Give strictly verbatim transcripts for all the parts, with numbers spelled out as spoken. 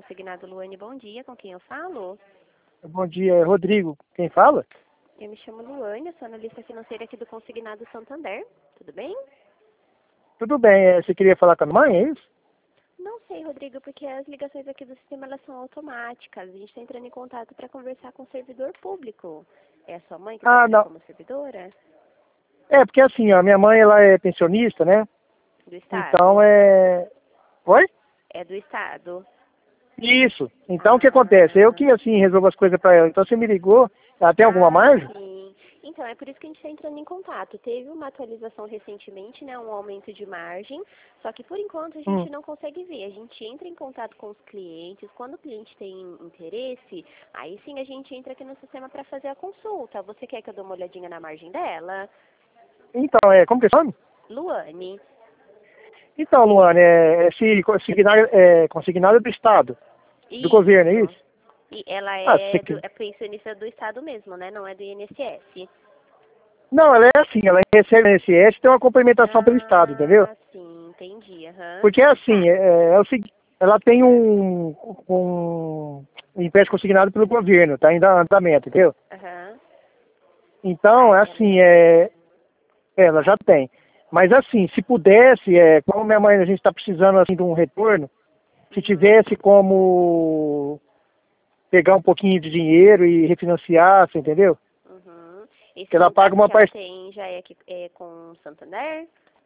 Consignado Luane, bom dia. Com quem eu falo? Bom dia, Rodrigo. Quem fala? Eu me chamo Luane, eu sou analista financeira aqui do Consignado Santander. Tudo bem? Tudo bem, é, você queria falar com a mãe, é isso? Não sei, Rodrigo, porque as ligações aqui do sistema elas são automáticas. A gente está entrando em contato para conversar com o servidor público. É a sua mãe que Ah, trabalha não. como servidora? É, porque assim, ó, minha mãe, ela é pensionista, né? Do Estado? Então, é... Oi? É do Estado. Isso. Então, o que acontece? Eu Ah, que, assim, resolvo as coisas pra ela. Então, você me ligou, ela tem alguma ah, margem? sim. Então, é por isso que a gente está entrando em contato. Teve uma atualização recentemente, né, um aumento de margem, só que por enquanto a Hum. gente não consegue ver. A gente entra em contato com os clientes, quando o cliente tem interesse, aí sim a gente entra aqui no sistema para fazer a consulta. Você quer que eu dê uma olhadinha na margem dela? Então, é... Como que é seu nome? Luane. Então, Luane, é, esse consignado, é consignado do Estado, do governo, é Isso. isso? E ela Ah, você é, do, que... é pensionista do Estado mesmo, né? Não é do I N S S. Não, ela é assim, ela recebe o I N S S e tem uma complementação pelo Estado, entendeu? Ah, sim, entendi. Aham. Porque é Tá. assim, é, é o seguinte, ela tem um, um empréstimo consignado pelo governo, tá em andamento, entendeu? Aham. Então, Aí é ela assim, já tem. é, ela já tem. Mas assim, se pudesse, é, como minha mãe, a gente está precisando assim de um retorno, se Uhum. tivesse como pegar um pouquinho de dinheiro e refinanciar, você entendeu? Uhum. Esse Que ela paga contato uma que ela parte. tem já é, aqui, é com Santander?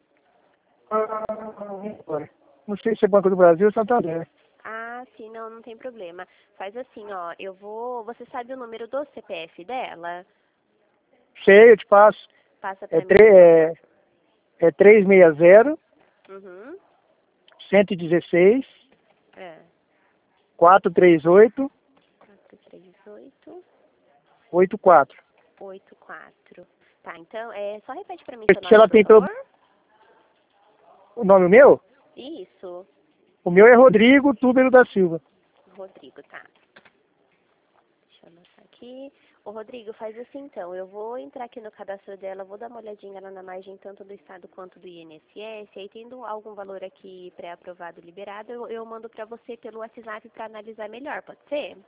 Não sei se é Banco do Brasil ou Santander. Ah, sim, não, não tem problema. Faz assim, ó, eu vou. Você sabe o número do C P F dela? Sei, eu te passo. Passa É, pra mim, tre- por favor. é, é trezentos e sessenta, Uhum. cento e dezesseis, É. quatrocentos e trinta e oito, quatro três oito oitenta e quatro. oito quatro. Tá, então, é, só repete pra mim seu Se nome, ela por tem pelo... favor. o nome meu, Isso. o meu é Rodrigo Túbero da Silva. Rodrigo, tá. Deixa eu anotar aqui. Ô, Rodrigo, faz assim então. Eu vou entrar aqui no cadastro dela, vou dar uma olhadinha lá na margem tanto do Estado quanto do I N S S. Aí, tendo algum valor aqui pré-aprovado, liberado, eu, eu mando pra você pelo WhatsApp pra analisar melhor, pode ser?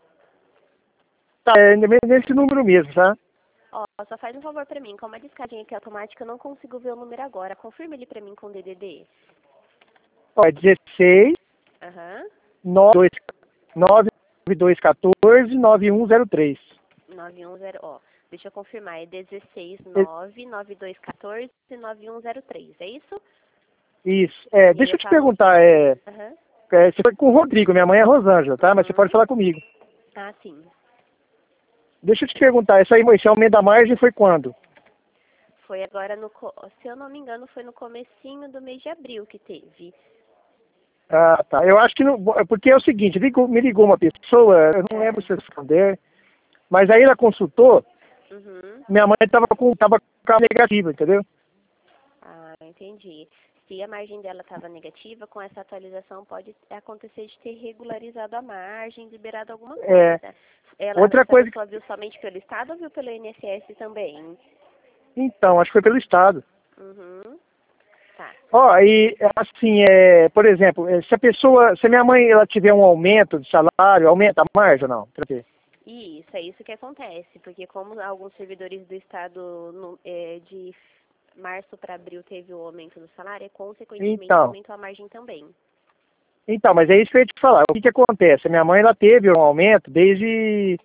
Tá, é nesse número mesmo, tá? Ó, só faz um favor pra mim. Como a descadinha aqui é automática, eu não consigo ver o número agora. Confirma ele pra mim com D D D. Ó, é dezesseis, Aham. nove dois um quatro, nove um zero três. nove um zero, ó. Deixa eu confirmar. É dezesseis, É, nove nove dois um quatro, nove um zero três. É isso? isso. É, E aí deixa eu eu te falo. perguntar, é, Aham. é, você foi com o Rodrigo, minha mãe é Rosângela, tá? Mas você pode Uhum. falar comigo. Ah, sim. Deixa eu te perguntar, esse aí, esse aumento da margem foi quando? Foi agora no, co- se eu não me engano, foi no comecinho do mês de abril que teve. Ah, tá. Eu acho que não. Porque é o seguinte, ligou- me ligou uma pessoa, eu não lembro É. se é Santander, mas aí ela consultou, Uhum. minha mãe estava com, tava com a negativa, entendeu? Ah, entendi. Se a margem dela estava negativa, com essa atualização pode acontecer de ter regularizado a margem, liberado alguma É, coisa. Ela, outra essa coisa que. pessoa viu somente pelo Estado ou viu pelo I N S S também? Então, acho que foi pelo Estado. Uhum. Tá. Ó, e assim, é, por exemplo, é, se a pessoa, se a minha mãe ela tiver um aumento de salário, aumenta a margem ou não? Pra ver. E isso, é isso que acontece, porque como alguns servidores do Estado no- é, de março para abril teve o aumento do salário, e, consequentemente Então, aumentou a margem também. então, mas é isso que eu ia te falar. O que que acontece? A minha mãe ela teve um aumento desde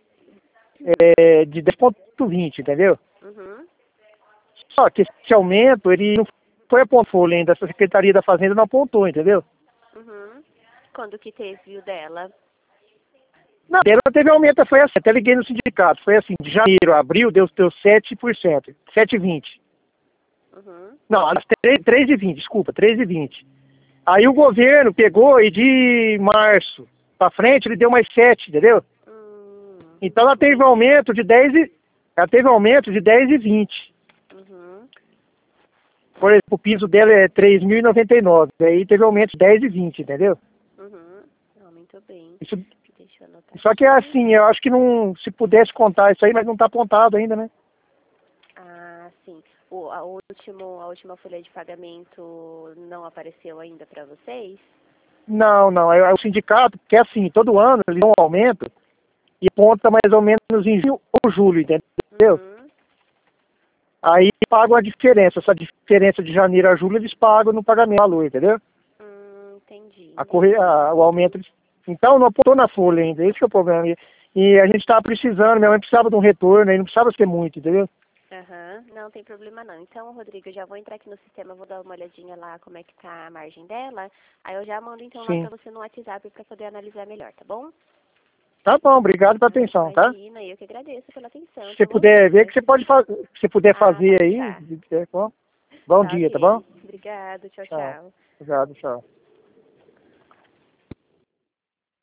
é, de dez vírgula vinte, entendeu? Uhum. Só que esse aumento, ele não foi apontado, além da Secretaria da Fazenda não apontou, entendeu? Uhum. Quando que teve o dela? Não, ela teve aumento, foi assim, até liguei no sindicato, foi assim, de janeiro a abril deu, deu sete por cento, sete vírgula vinte. Uhum. Não, três vírgula vinte, desculpa, três vírgula vinte. Aí o governo pegou e de março pra frente ele deu mais sete, entendeu? Hum, Então ela teve um entendi. aumento de dez e, ela teve um aumento de dez e vinte. Uhum. Por exemplo, o piso dela é três mil e noventa e nove, aí teve um aumento de dez e vinte, entendeu? Uhum. Não, muito bem. Isso, Deixa eu anotar só que é aqui. assim, eu acho que não, se pudesse contar isso aí, mas não tá apontado ainda, né? Ah, sim. O, a, último, a última folha de pagamento não apareceu ainda para vocês? Não, não, é, é o sindicato, porque assim, todo ano eles dão um aumento e aponta mais ou menos em junho ou julho, entendeu? Uhum. Aí pagam a diferença, essa diferença de janeiro a julho eles pagam no pagamento do valor, entendeu? Hum, entendi, A corre, entendi. a, o aumento, eles, então não apontou na folha ainda, esse que é o problema. E, e a gente estava precisando, minha mãe precisava de um retorno, aí não precisava ser muito, entendeu? Aham, não tem problema não. Então, Rodrigo, eu já vou entrar aqui no sistema, vou dar uma olhadinha lá como é que tá a margem dela. Aí eu já mando então lá Sim. pra você no WhatsApp pra poder analisar melhor, tá bom? Tá bom, obrigado pela Ah, atenção, tá? imagina, eu que agradeço pela atenção. Se você Então, bom puder ver, dia. que você pode fazer, se você puder Ah, fazer pode aí, deixar. é bom, bom Tá dia, tá bom? ok. Obrigado, tchau, Tchau. tchau. Obrigado, tchau.